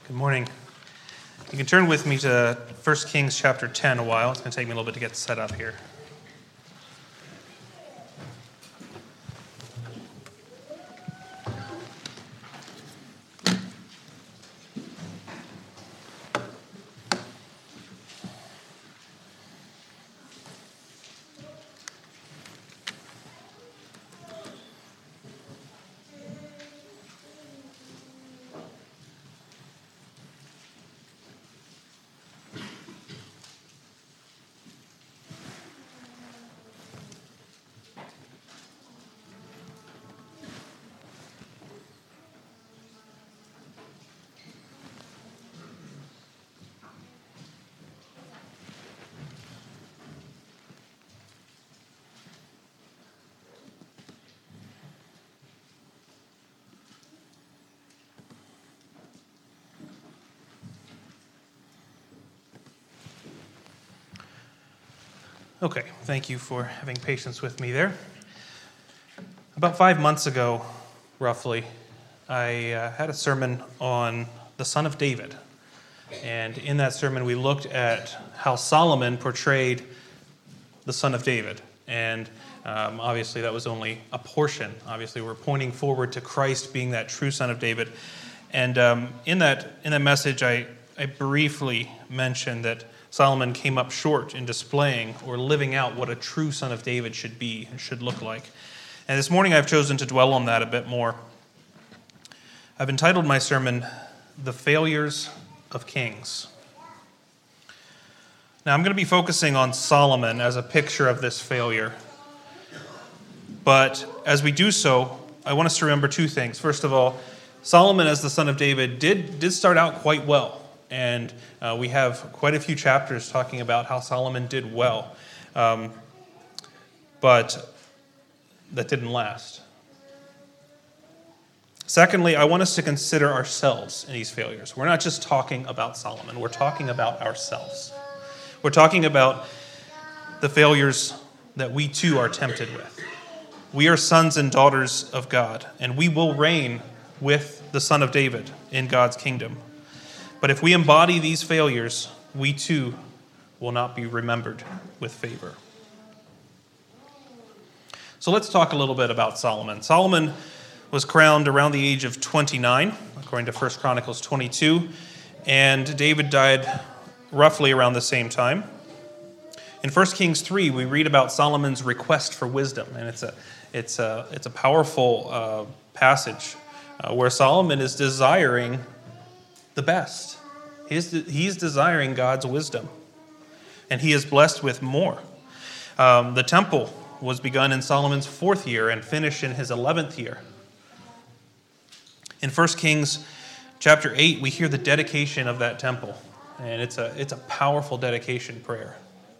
Good morning. You can turn with me to 1 Kings chapter 10 a while. It's going to take me a little bit to get set up here. Okay, thank you for having patience with me there. About 5 months ago, roughly, I had a sermon on the Son of David. And in that sermon, we looked at how Solomon portrayed the Son of David. And obviously, that was only a portion. Obviously, we're pointing forward to Christ being that true Son of David. And in that message, I briefly mentioned that Solomon came up short in displaying or living out what a true son of David should be and should look like. And this morning I've chosen to dwell on that a bit more. I've entitled my sermon, The Failures of Kings. Now I'm going to be focusing on Solomon as a picture of this failure. But as we do so, I want us to remember two things. First of all, Solomon as the son of David did start out quite well. And we have quite a few chapters talking about how Solomon did well. But that didn't last. Secondly, I want us to consider ourselves in these failures. We're not just talking about Solomon. We're talking about ourselves. We're talking about the failures that we too are tempted with. We are sons and daughters of God, and we will reign with the Son of David in God's kingdom. But if we embody these failures, we too will not be remembered with favor. So let's talk a little bit about Solomon. Solomon was crowned around the age of 29, according to 1 Chronicles 22, and David died roughly around the same time. In 1 Kings 3, we read about Solomon's request for wisdom, and it's a powerful passage where Solomon is desiring the best. He's desiring God's wisdom, and he is blessed with more. The temple was begun in Solomon's 4th year and finished in his 11th year. In 1 Kings chapter 8, we hear the dedication of that temple, and it's a powerful dedication prayer.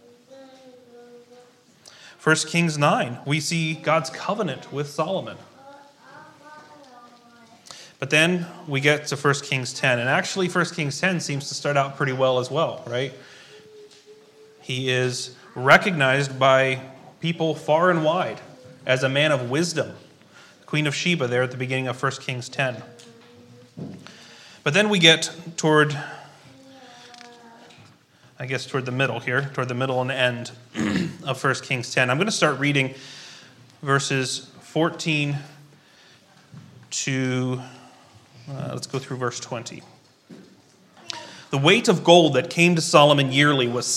1 Kings 9, we see God's covenant with Solomon. But then we get to 1 Kings 10, and actually 1 Kings 10 seems to start out pretty well as well, right? He is recognized by people far and wide as a man of wisdom. Queen of Sheba there at the beginning of 1 Kings 10. But then we get toward the middle here, toward the middle and end of 1 Kings 10. I'm going to start reading verses 14 to... let's go through verse 20. The weight of gold that came to Solomon yearly was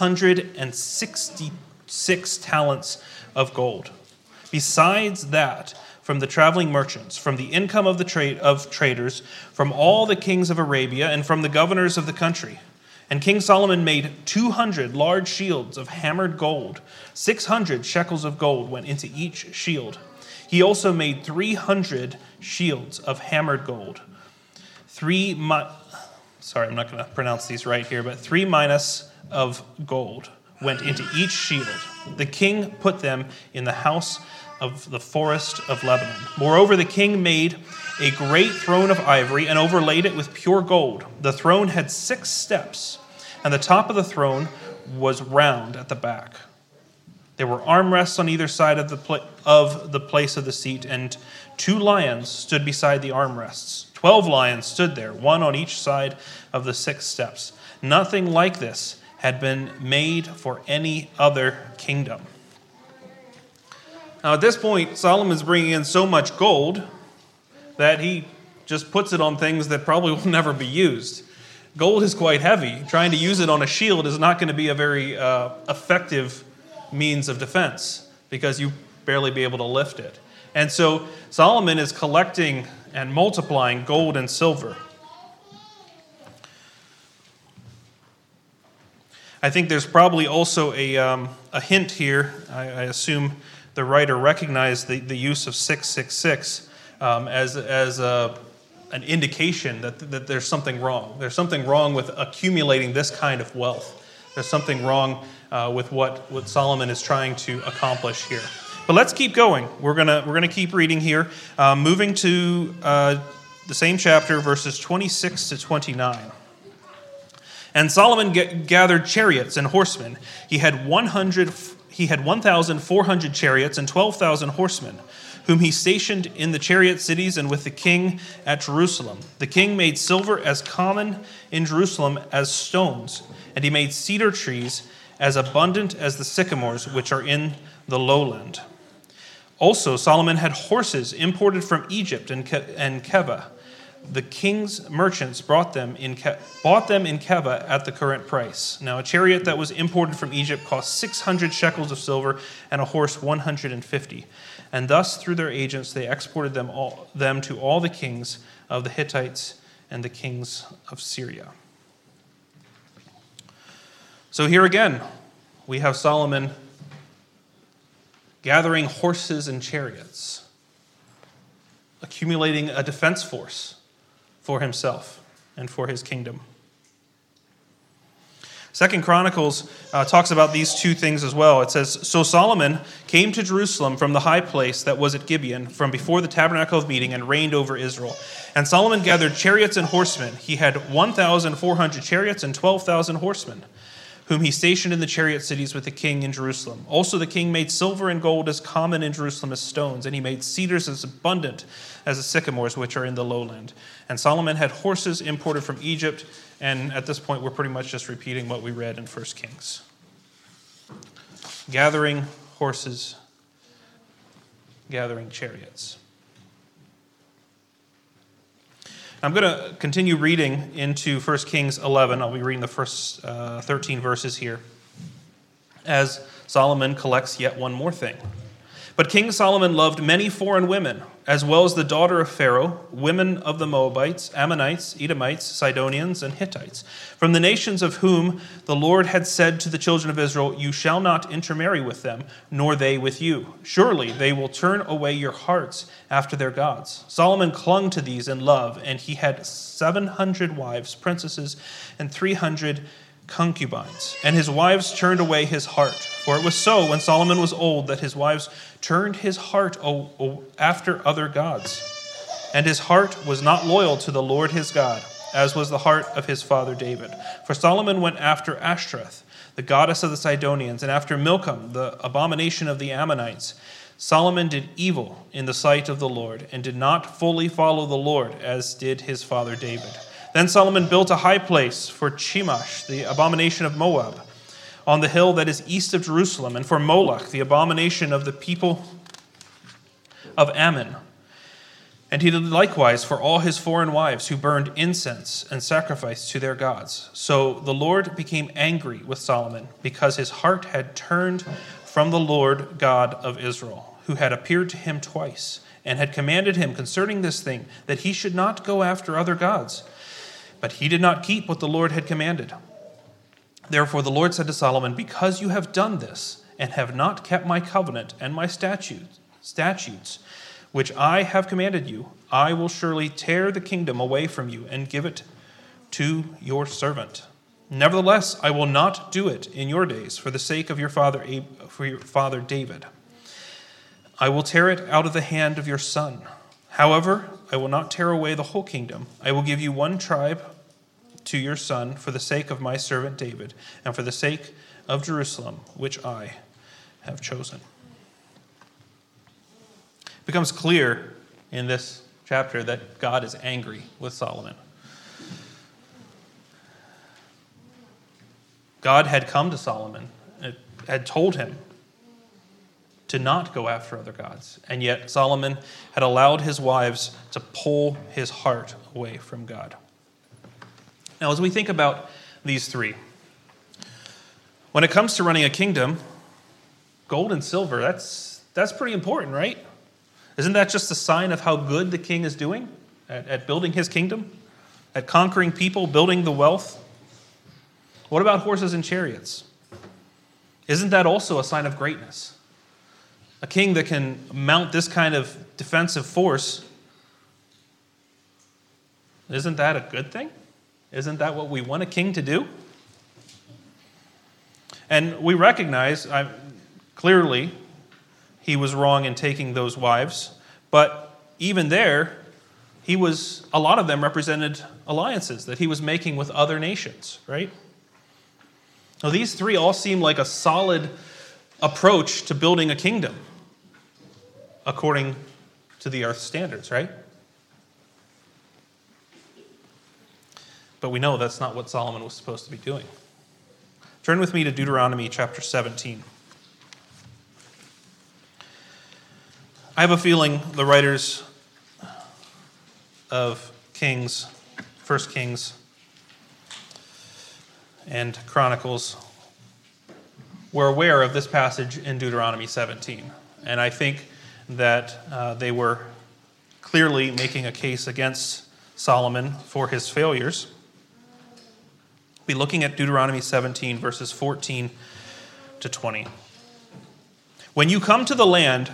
666 talents of gold. Besides that, from the traveling merchants, from the income of the traders, from all the kings of Arabia, and from the governors of the country. And King Solomon made 200 large shields of hammered gold. 600 shekels of gold went into each shield. He also made 300 shields of hammered gold. 3 minas of gold went into each shield. The king put them in the house of the forest of Lebanon. Moreover, the king made a great throne of ivory and overlaid it with pure gold. The throne had 6 steps, and the top of the throne was round at the back. There were armrests on either side of the place of the seat, and 2 lions stood beside the armrests. 12 lions stood there, one on each side of the 6 steps. Nothing like this had been made for any other kingdom. Now, at this point, Solomon's bringing in so much gold that he just puts it on things that probably will never be used. Gold is quite heavy. Trying to use it on a shield is not going to be a very effective means of defense because you barely be able to lift it. And so Solomon is collecting and multiplying gold and silver. I think there's probably also a hint here. I assume the writer recognized the use of 666 as an indication that there's something wrong. There's something wrong with accumulating this kind of wealth. There's something wrong with what Solomon is trying to accomplish here. But let's keep going. We're gonna keep reading here, moving to the same chapter, verses 26 to 29. And Solomon gathered chariots and horsemen. He had 1,400 chariots and 12,000 horsemen, whom he stationed in the chariot cities and with the king at Jerusalem. The king made silver as common in Jerusalem as stones, and he made cedar trees as abundant as the sycamores which are in the lowland. Also, Solomon had horses imported from Egypt and Keva. The king's merchants bought them in Keva at the current price. Now, a chariot that was imported from Egypt cost 600 shekels of silver, and a horse 150. And thus, through their agents, they exported them to all the kings of the Hittites and the kings of Syria. So here again, we have Solomon gathering horses and chariots, accumulating a defense force for himself and for his kingdom. 2 Chronicles talks about these two things as well. It says, "So Solomon came to Jerusalem from the high place that was at Gibeon, from before the tabernacle of meeting, and reigned over Israel. And Solomon gathered chariots and horsemen. He had 1,400 chariots and 12,000 horsemen, whom he stationed in the chariot cities with the king in Jerusalem. Also the king made silver and gold as common in Jerusalem as stones, and he made cedars as abundant as the sycamores which are in the lowland. And Solomon had horses imported from Egypt." And at this point, we're pretty much just repeating what we read in 1 Kings. Gathering horses, gathering chariots. I'm going to continue reading into 1 Kings 11. I'll be reading the first 13 verses here as Solomon collects yet one more thing. "But King Solomon loved many foreign women, as well as the daughter of Pharaoh, women of the Moabites, Ammonites, Edomites, Sidonians, and Hittites, from the nations of whom the Lord had said to the children of Israel, 'You shall not intermarry with them, nor they with you. Surely they will turn away your hearts after their gods.' Solomon clung to these in love, and he had 700 wives, princesses, and 300 concubines. And his wives turned away his heart. For it was so when Solomon was old that his wives turned his heart after other gods. And his heart was not loyal to the Lord his God, as was the heart of his father David. For Solomon went after Ashtoreth, the goddess of the Sidonians, and after Milcom, the abomination of the Ammonites. Solomon did evil in the sight of the Lord, and did not fully follow the Lord, as did his father David. Then Solomon built a high place for Chemosh, the abomination of Moab, on the hill that is east of Jerusalem, and for Moloch, the abomination of the people of Ammon. And he did likewise for all his foreign wives who burned incense and sacrificed to their gods. So the Lord became angry with Solomon, because his heart had turned from the Lord God of Israel, who had appeared to him twice, and had commanded him concerning this thing, that he should not go after other gods. But he did not keep what the Lord had commanded. Therefore the Lord said to Solomon, 'Because you have done this, and have not kept my covenant and my statutes, which I have commanded you, I will surely tear the kingdom away from you and give it to your servant. Nevertheless, I will not do it in your days for the sake of your father David. I will tear it out of the hand of your son. However, I will not tear away the whole kingdom. I will give you one tribe to your son for the sake of my servant David, and for the sake of Jerusalem, which I have chosen.'" It becomes clear in this chapter that God is angry with Solomon. God had come to Solomon, had told him to not go after other gods, and yet Solomon had allowed his wives to pull his heart away from God. Now, as we think about these three, when it comes to running a kingdom, gold and silver, that's pretty important, right? Isn't that just a sign of how good the king is doing at building his kingdom, at conquering people, building the wealth? What about horses and chariots? Isn't that also a sign of greatness? A king that can mount this kind of defensive force, isn't that a good thing? Isn't that what we want a king to do? And we recognize, clearly, he was wrong in taking those wives, but even there, a lot of them represented alliances that he was making with other nations, right? Now, these three all seem like a solid approach to building a kingdom, according to the earth's standards, right? But we know that's not what Solomon was supposed to be doing. Turn with me to Deuteronomy chapter 17. I have a feeling the writers of Kings, 1 Kings, and Chronicles were aware of this passage in Deuteronomy 17. And I think that they were clearly making a case against Solomon for his failures. We'll be looking at Deuteronomy 17, verses 14 to 20. When you come to the land,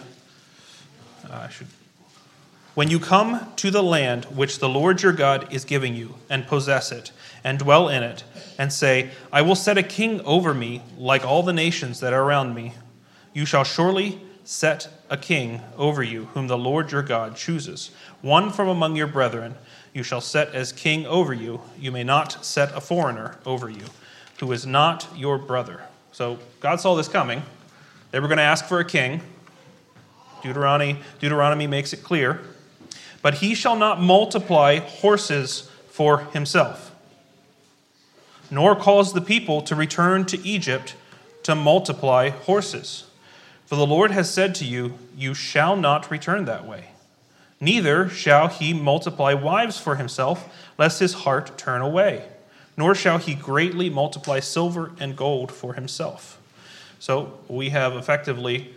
which the Lord your God is giving you, and possess it, and dwell in it, and say, I will set a king over me like all the nations that are around me, you shall surely set a king over you, whom the Lord your God chooses. One from among your brethren you shall set as king over you. You may not set a foreigner over you, who is not your brother. So God saw this coming. They were going to ask for a king. Deuteronomy makes it clear. But he shall not multiply horses for himself, nor cause the people to return to Egypt to multiply horses. For the Lord has said to you, you shall not return that way. Neither shall he multiply wives for himself, lest his heart turn away. Nor shall he greatly multiply silver and gold for himself. So we have effectively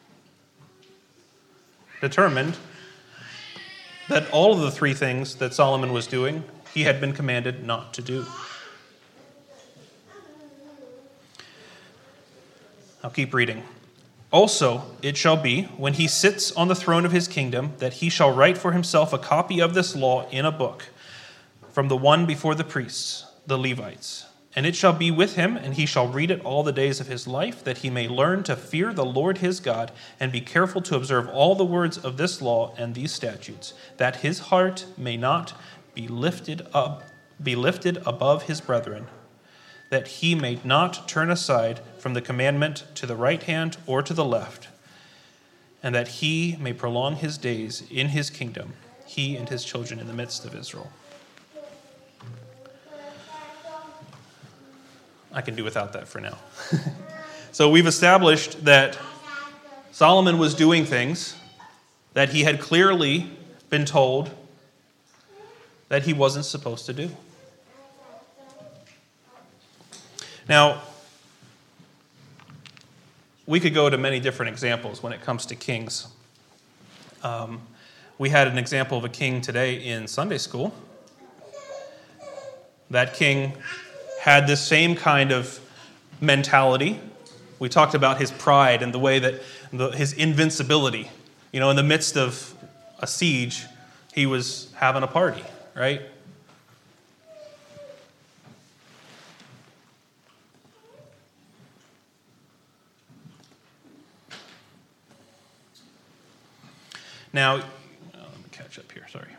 determined that all of the three things that Solomon was doing, he had been commanded not to do. I'll keep reading. Also, it shall be, when he sits on the throne of his kingdom, that he shall write for himself a copy of this law in a book, from the one before the priests, the Levites. And it shall be with him, and he shall read it all the days of his life, that he may learn to fear the Lord his God, and be careful to observe all the words of this law and these statutes, that his heart may not be lifted above his brethren, that he may not turn aside from the commandment to the right hand or to the left, and that he may prolong his days in his kingdom, he and his children in the midst of Israel. I can do without that for now. So we've established that Solomon was doing things that he had clearly been told that he wasn't supposed to do. Now, we could go to many different examples when it comes to kings. We had an example of a king today in Sunday school. That king had this same kind of mentality. We talked about his pride and the way that his invincibility. You know, in the midst of a siege, he was having a party, right? Now, let me catch up here, sorry.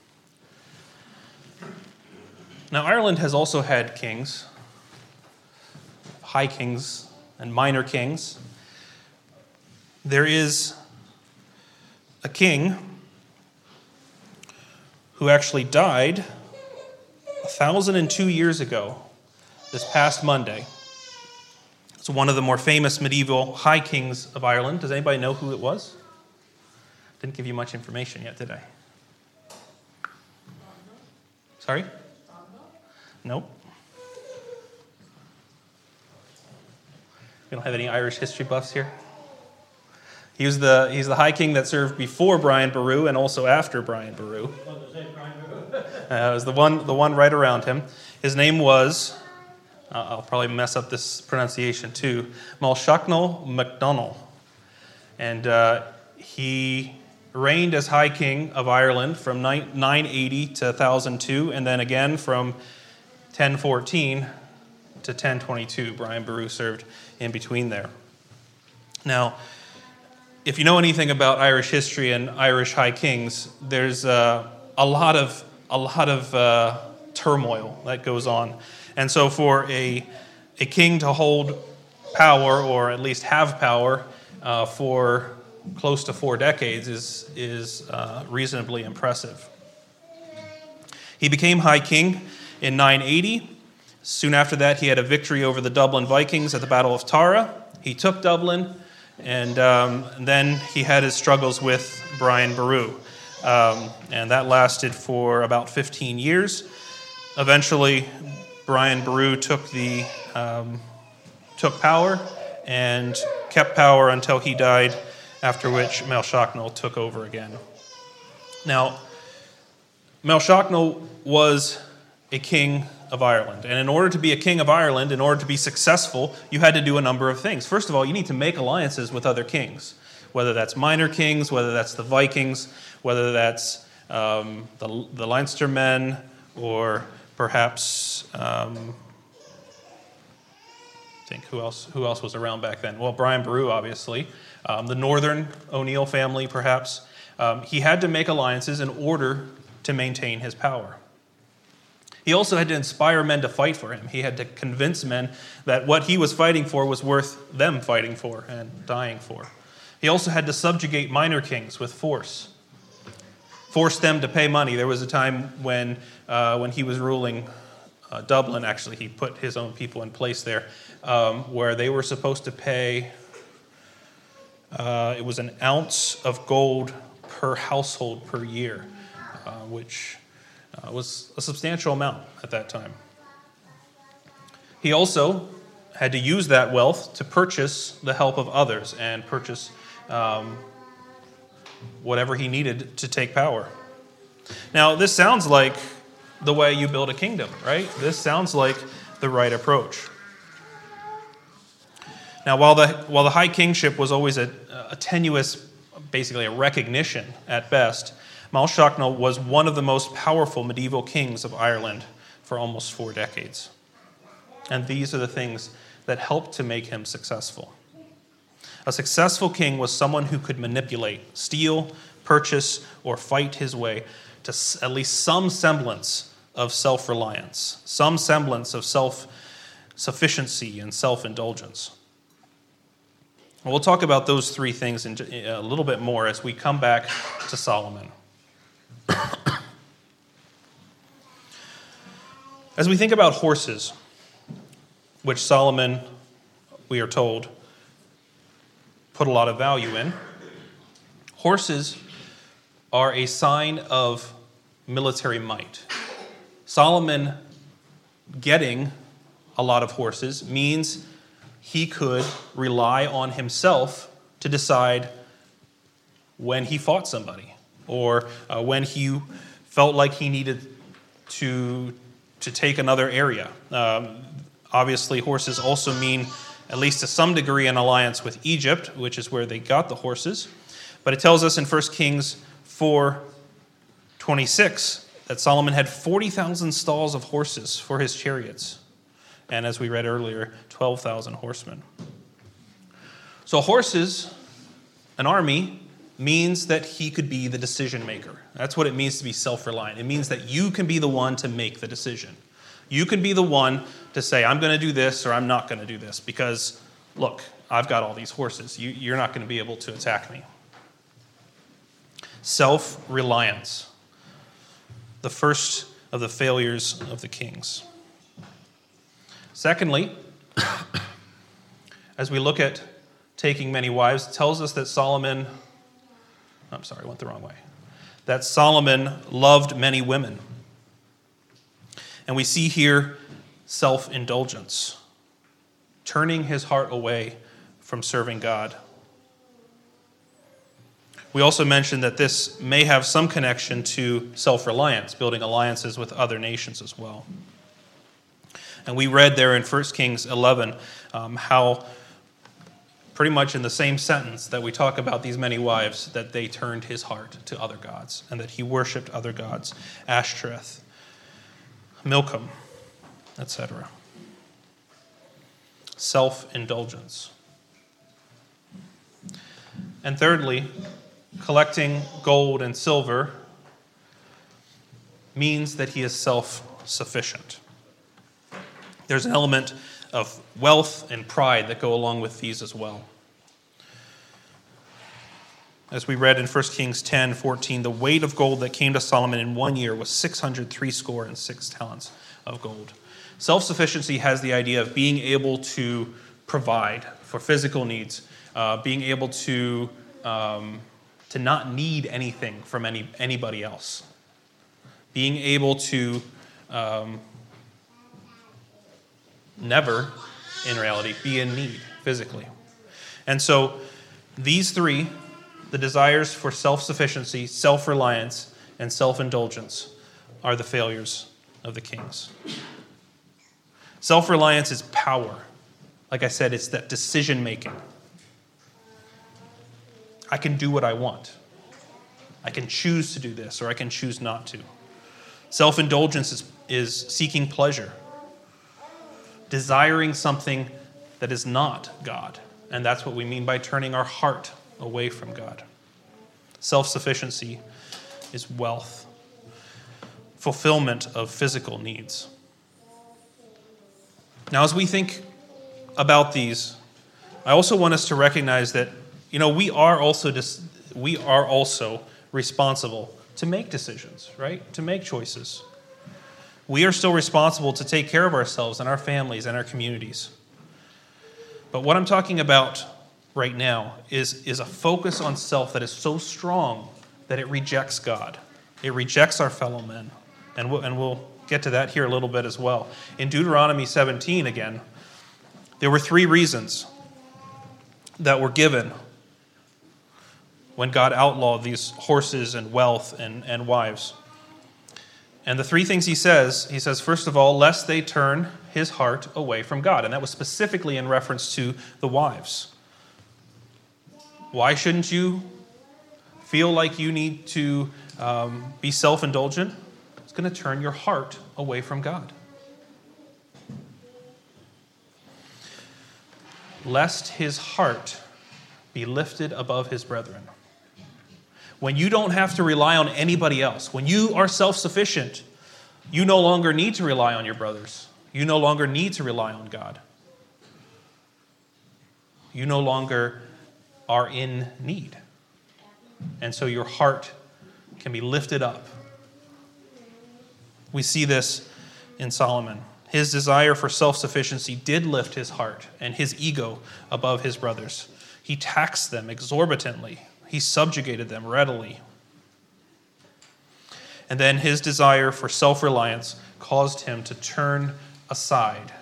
Now, Ireland has also had kings, high kings and minor kings. There is a king who actually died 1,002 years ago, this past Monday. It's one of the more famous medieval high kings of Ireland. Does anybody know who it was? Didn't give you much information yet, did I? Sorry? Nope. We don't have any Irish history buffs here. He's the high king that served before Brian Boru and also after Brian Boru. It was the one right around him. His name was, I'll probably mess up this pronunciation too, Maelshacnal MacDonald. And he reigned as High King of Ireland from 980 to 1002, and then again from 1014 to 1022. Brian Boru served in between there. Now, if you know anything about Irish history and Irish high kings, there's a lot of turmoil that goes on. And so for a king to hold power, or at least have power, for close to 4 decades is reasonably impressive. He became high king in 980. Soon after that, he had a victory over the Dublin Vikings at the Battle of Tara. He took Dublin, and then he had his struggles with Brian Boru. And that lasted for about 15 years. Eventually, Brian Boru took power and kept power until he died, after which Maelshacnal took over again. Now, Maelshacnal was a king of Ireland. And in order to be a king of Ireland, in order to be successful, you had to do a number of things. First of all, you need to make alliances with other kings, whether that's minor kings, whether that's the Vikings, whether that's the Leinster men, or perhaps, think who else was around back then? Well, Brian Boru, obviously. The Northern O'Neill family, perhaps. He had to make alliances in order to maintain his power. He also had to inspire men to fight for him. He had to convince men that what he was fighting for was worth them fighting for and dying for. He also had to subjugate minor kings with force them to pay money. There was a time when he was ruling Dublin, actually, he put his own people in place there, where they were supposed to pay, it was an ounce of gold per household per year, which was a substantial amount at that time. He also had to use that wealth to purchase the help of others and purchase whatever he needed to take power. Now, this sounds like the way you build a kingdom, right? This sounds like the right approach. Now, while the high kingship was always a tenuous, basically a recognition at best, Maelshacnal was one of the most powerful medieval kings of Ireland for almost 4 decades. And these are the things that helped to make him successful. A successful king was someone who could manipulate, steal, purchase, or fight his way to at least some semblance of self-reliance, some semblance of self-sufficiency and self-indulgence. We'll talk about those 3 things in a little bit more as we come back to Solomon. As we think about horses, which Solomon, we are told, put a lot of value in, horses are a sign of military might. Solomon getting a lot of horses means he could rely on himself to decide when he fought somebody, or when he felt like he needed to take another area. Obviously, horses also mean, at least to some degree, an alliance with Egypt, which is where they got the horses. But it tells us in 1 Kings 4:26 that Solomon had 40,000 stalls of horses for his chariots. And as we read earlier, 12,000 horsemen. So horses, an army, means that he could be the decision maker. That's what it means to be self-reliant. It means that you can be the one to make the decision. You can be the one to say, I'm going to do this or I'm not going to do this because, look, I've got all these horses. You're not going to be able to attack me. Self-reliance. the first of the failures of the kings. Secondly, as we look at taking many wives, it tells us that Solomon loved many women. And we see here self-indulgence, turning his heart away from serving God. We also mentioned that this may have some connection to self-reliance, building alliances with other nations as well. And we read there in 1 Kings 11 how pretty much in the same sentence that we talk about these many wives, that they turned his heart to other gods and that he worshipped other gods, Ashtoreth, Milcom, etc. Self-indulgence. And thirdly, collecting gold and silver means that he is self-sufficient. There's an element of wealth and pride that go along with these as well. As we read in 1 Kings 10:14, the weight of gold that came to Solomon in 1 year was 666 talents of gold. Self-sufficiency has the idea of being able to provide for physical needs, being able to not need anything from anybody else, being able to never, in reality, be in need physically. And so these three, the desires for self-sufficiency, self-reliance, and self-indulgence, are the failures of the kings. Self-reliance is power. Like I said, it's that decision-making. I can do what I want. I can choose to do this, or I can choose not to. Self-indulgence is seeking pleasure, desiring something that is not God. And that's what we mean by turning our heart away from God. Self-sufficiency is wealth, fulfillment of physical needs. Now, as we think about these, I also want us to recognize that, we are also responsible to make decisions, right? To make choices. We are still responsible to take care of ourselves and our families and our communities. But what I'm talking about right now is a focus on self that is so strong that it rejects God. It rejects our fellow men. And we'll get to that here a little bit as well. In Deuteronomy 17, again, there were 3 reasons that were given when God outlawed these horses and wealth and wives. And the 3 things he says, first of all, lest they turn his heart away from God. And that was specifically in reference to the wives. Why shouldn't you feel like you need to be self-indulgent? It's going to turn your heart away from God. Lest his heart be lifted above his brethren. When you don't have to rely on anybody else, when you are self-sufficient, you no longer need to rely on your brothers. You no longer need to rely on God. You no longer are in need. And so your heart can be lifted up. We see this in Solomon. His desire for self-sufficiency did lift his heart and his ego above his brothers. He taxed them exorbitantly. He subjugated them readily. And then his desire for self-reliance caused him to turn aside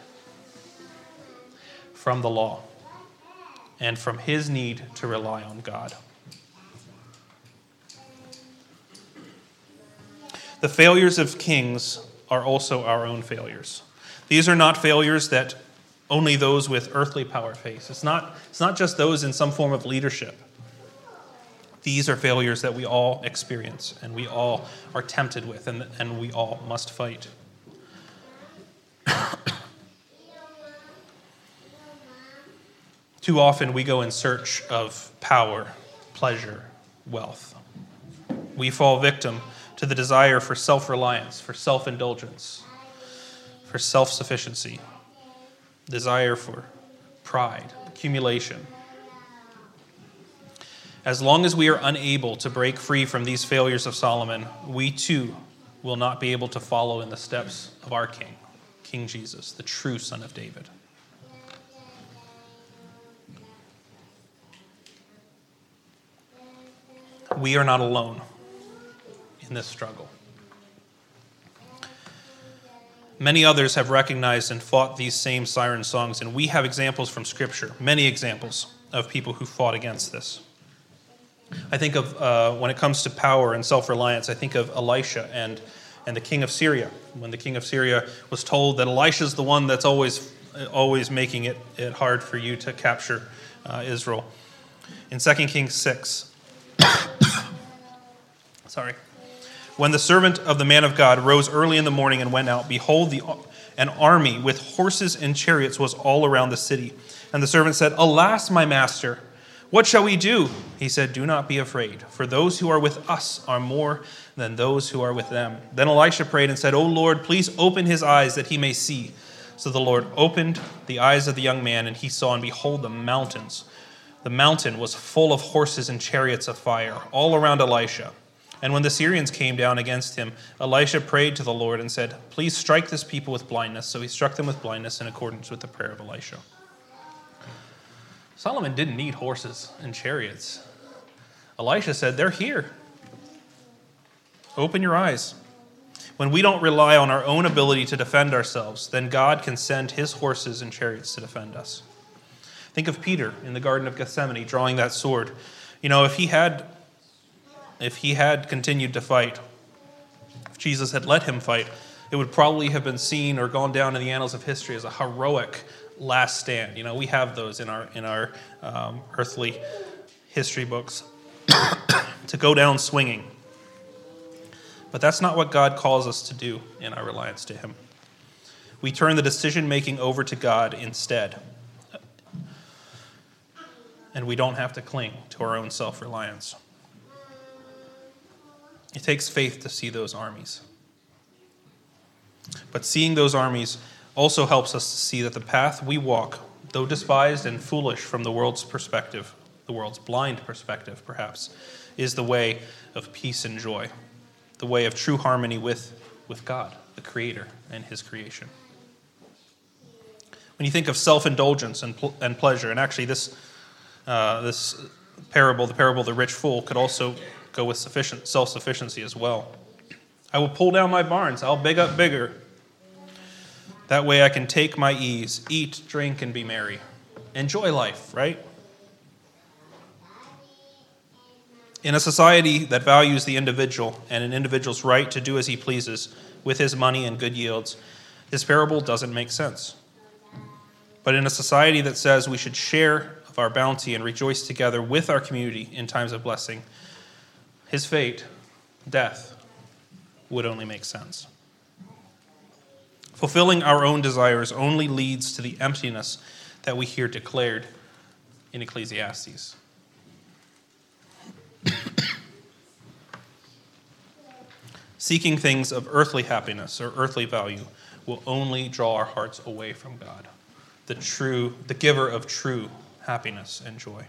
from the law and from his need to rely on God. The failures of kings are also our own failures. These are not failures that only those with earthly power face. It's not just those in some form of leadership. These are failures that we all experience and we all are tempted with and we all must fight. Too often we go in search of power, pleasure, wealth. We fall victim to the desire for self-reliance, for self-indulgence, for self-sufficiency, desire for pride, accumulation. As long as we are unable to break free from these failures of Solomon, we too will not be able to follow in the steps of our King, King Jesus, the true Son of David. We are not alone in this struggle. Many others have recognized and fought these same siren songs, and we have examples from Scripture, many examples of people who fought against this. I think of, when it comes to power and self-reliance, I think of Elisha and the king of Syria. When the king of Syria was told that Elisha's the one that's always making it hard for you to capture Israel. In 2 Kings 6, when the servant of the man of God rose early in the morning and went out, behold, an army with horses and chariots was all around the city. And the servant said, "Alas, my master, what shall we do?" He said, "Do not be afraid, for those who are with us are more than those who are with them." Then Elisha prayed and said, "O Lord, please open his eyes that he may see." So the Lord opened the eyes of the young man, and he saw, and behold, the mountains. The mountain was full of horses and chariots of fire, all around Elisha. And when the Syrians came down against him, Elisha prayed to the Lord and said, "Please strike this people with blindness." So he struck them with blindness in accordance with the prayer of Elisha. Solomon didn't need horses and chariots. Elisha said, "They're here. Open your eyes." When we don't rely on our own ability to defend ourselves, then God can send his horses and chariots to defend us. Think of Peter in the Garden of Gethsemane drawing that sword. If he had continued to fight, if Jesus had let him fight, it would probably have been seen or gone down in the annals of history as a heroic last stand. We have those in our earthly history books, to go down swinging. But that's not what God calls us to do in our reliance to him. We turn the decision-making over to God instead. And we don't have to cling to our own self-reliance. It takes faith to see those armies. But seeing those armies also helps us to see that the path we walk, though despised and foolish from the world's perspective, the world's blind perspective perhaps, is the way of peace and joy, the way of true harmony with God, the Creator, and his creation. When you think of self-indulgence and pleasure, and actually this parable, the parable of the rich fool, could also go with self-sufficiency as well. I will pull down my barns, I'll big up bigger. That way I can take my ease, eat, drink, and be merry. Enjoy life, right? In a society that values the individual and an individual's right to do as he pleases with his money and good yields, this parable doesn't make sense. But in a society that says we should share of our bounty and rejoice together with our community in times of blessing, his fate, death, would only make sense. Fulfilling our own desires only leads to the emptiness that we hear declared in Ecclesiastes. Seeking things of earthly happiness or earthly value will only draw our hearts away from God, the giver of true happiness and joy.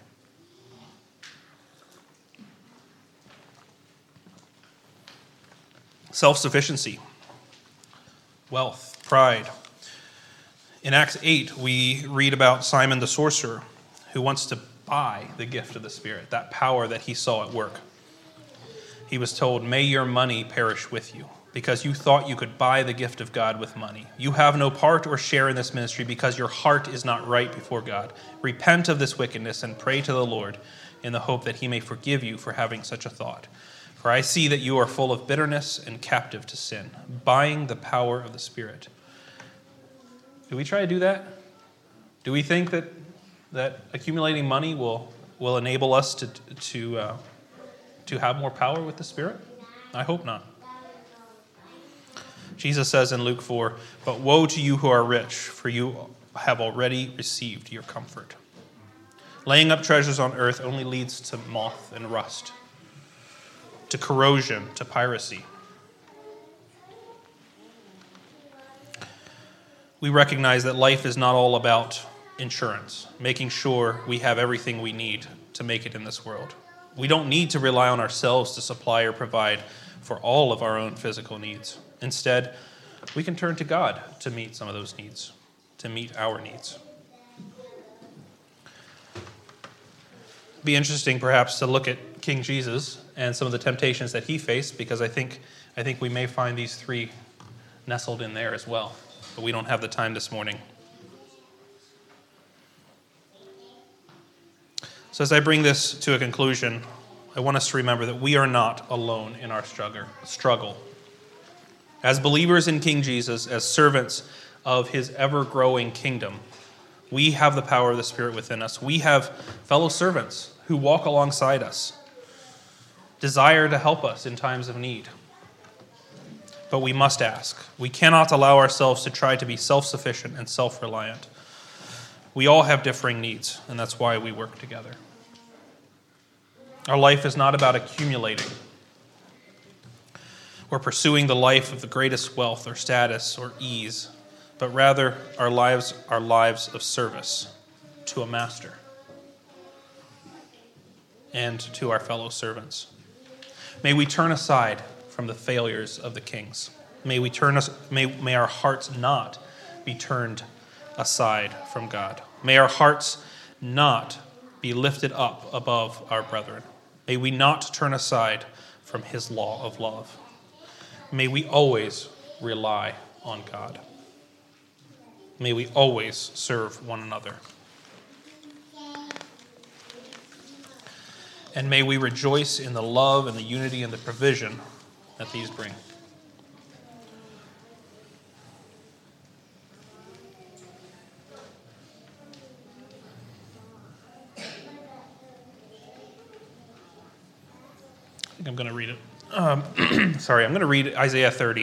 Self-sufficiency, wealth, pride. In Acts 8, we read about Simon the sorcerer who wants to buy the gift of the Spirit, that power that he saw at work. He was told, "May your money perish with you, because you thought you could buy the gift of God with money. You have no part or share in this ministry because your heart is not right before God. Repent of this wickedness and pray to the Lord in the hope that he may forgive you for having such a thought. For I see that you are full of bitterness and captive to sin, buying the power of the Spirit." Do we try to do that? Do we think that accumulating money will enable us to have more power with the Spirit? I hope not. Jesus says in Luke 4, "But woe to you who are rich, for you have already received your comfort." Laying up treasures on earth only leads to moth and rust, to corrosion, to piracy. We recognize that life is not all about insurance, making sure we have everything we need to make it in this world. We don't need to rely on ourselves to supply or provide for all of our own physical needs. Instead, we can turn to God to meet some of those needs, to meet our needs. It'd be interesting, perhaps, to look at King Jesus and some of the temptations that he faced, because I think we may find these three nestled in there as well, but we don't have the time this morning. So as I bring this to a conclusion, I want us to remember that we are not alone in our struggle. As believers in King Jesus, as servants of his ever-growing kingdom, we have the power of the Spirit within us. We have fellow servants who walk alongside us, desire to help us in times of need. But we must ask. We cannot allow ourselves to try to be self-sufficient and self-reliant. We all have differing needs, and that's why we work together. Our life is not about accumulating or pursuing the life of the greatest wealth or status or ease, but rather our lives are lives of service to a master and to our fellow servants. May we turn aside from the failures of the kings. May our hearts not be turned aside from God. May our hearts not be lifted up above our brethren. May we not turn aside from his law of love. May we always rely on God. May we always serve one another. And may we rejoice in the love and the unity and the provision that these bring. I think I'm going to read it. I'm going to read Isaiah 30.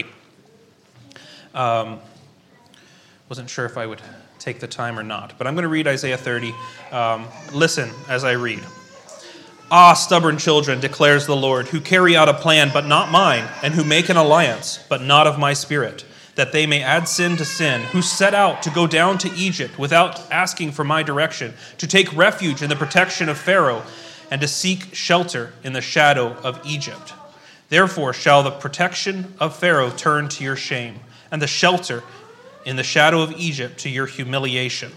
Wasn't sure if I would take the time or not, but I'm going to read Isaiah 30. Listen as I read. Ah, stubborn children, declares the Lord, who carry out a plan, but not mine, and who make an alliance, but not of my spirit, that they may add sin to sin, who set out to go down to Egypt without asking for my direction, to take refuge in the protection of Pharaoh, and to seek shelter in the shadow of Egypt. Therefore shall the protection of Pharaoh turn to your shame, and the shelter in the shadow of Egypt to your humiliation.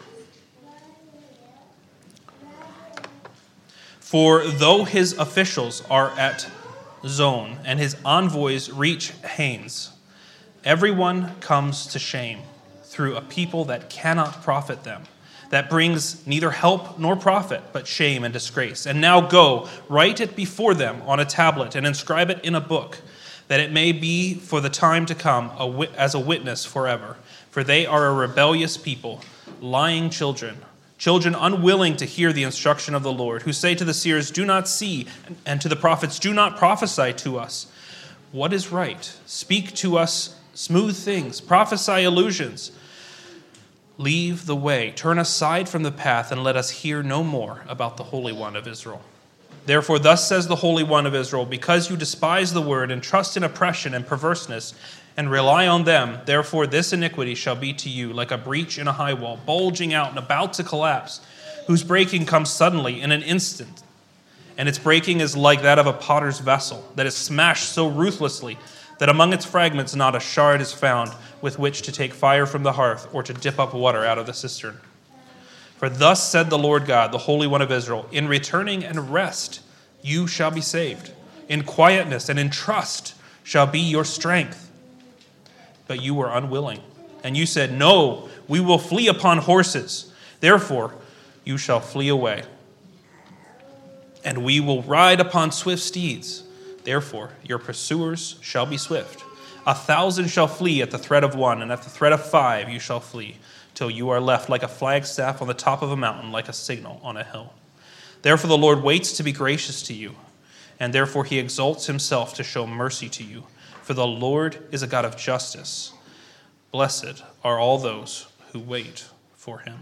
For though his officials are at Zon, and his envoys reach Hanes, everyone comes to shame through a people that cannot profit them, that brings neither help nor profit, but shame and disgrace. And now go, write it before them on a tablet, and inscribe it in a book, that it may be for the time to come as a witness forever. For they are a rebellious people, lying children unwilling to hear the instruction of the Lord, who say to the seers, do not see, and to the prophets, do not prophesy to us. What is right? Speak to us smooth things, prophesy illusions. Leave the way, turn aside from the path, and let us hear no more about the Holy One of Israel. Therefore, thus says the Holy One of Israel, because you despise the word and trust in oppression and perverseness, and rely on them, therefore this iniquity shall be to you like a breach in a high wall, bulging out and about to collapse, whose breaking comes suddenly in an instant. And its breaking is like that of a potter's vessel, that is smashed so ruthlessly that among its fragments not a shard is found with which to take fire from the hearth or to dip up water out of the cistern. For thus said the Lord God, the Holy One of Israel, in returning and rest you shall be saved. In quietness and in trust shall be your strength. But you were unwilling, and you said, no, we will flee upon horses. Therefore, you shall flee away. And we will ride upon swift steeds. Therefore, your pursuers shall be swift. 1,000 shall flee at the threat of one, and at the threat of 5 you shall flee, till you are left like a flagstaff on the top of a mountain, like a signal on a hill. Therefore the Lord waits to be gracious to you, and therefore he exalts himself to show mercy to you. For the Lord is a God of justice. Blessed are all those who wait for him.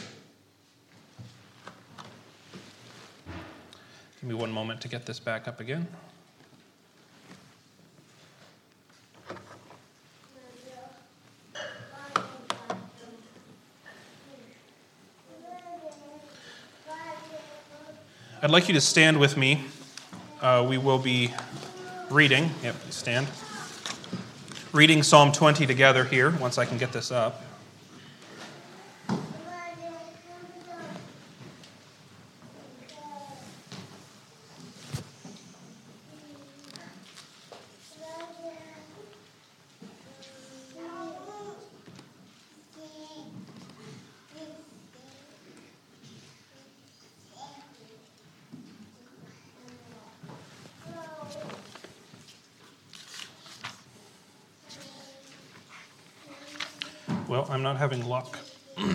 Give me one moment to get this back up again. I'd like you to stand with me. We will be reading, stand. Reading Psalm 20 together here, once I can get this up. Well, I'm not having luck. Okay,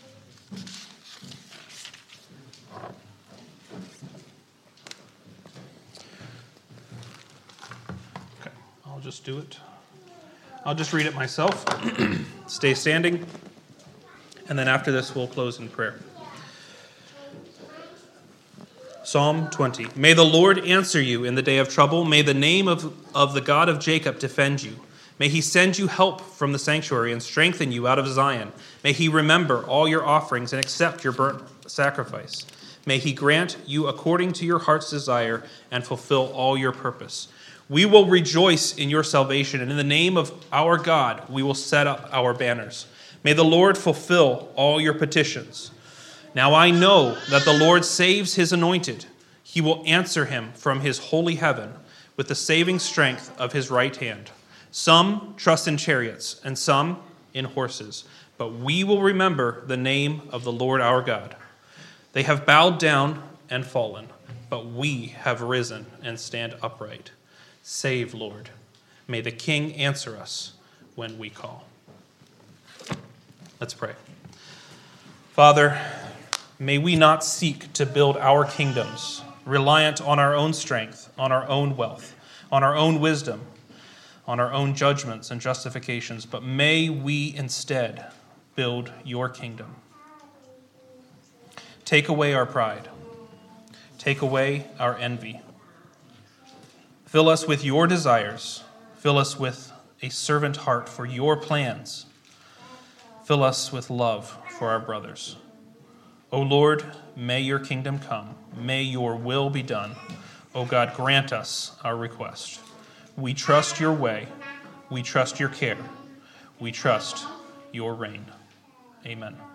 I'll just do it. I'll just read it myself. Stay standing. And then after this, we'll close in prayer. Psalm 20. May the Lord answer you in the day of trouble. May the name of the God of Jacob defend you. May he send you help from the sanctuary and strengthen you out of Zion. May he remember all your offerings and accept your burnt sacrifice. May he grant you according to your heart's desire and fulfill all your purpose. We will rejoice in your salvation, and in the name of our God, we will set up our banners. May the Lord fulfill all your petitions. Now I know that the Lord saves his anointed. He will answer him from his holy heaven with the saving strength of his right hand. Some trust in chariots and some in horses, but we will remember the name of the Lord our God. They have bowed down and fallen, but we have risen and stand upright. Save, Lord. May the King answer us when we call. Let's pray. Father, may we not seek to build our kingdoms reliant on our own strength, on our own wealth, on our own wisdom, on our own judgments and justifications, but may we instead build your kingdom. Take away our pride. Take away our envy. Fill us with your desires. Fill us with a servant heart for your plans. Fill us with love for our brothers. O Lord, may your kingdom come. May your will be done. O God, grant us our request. We trust your way. We trust your care. We trust your reign. Amen.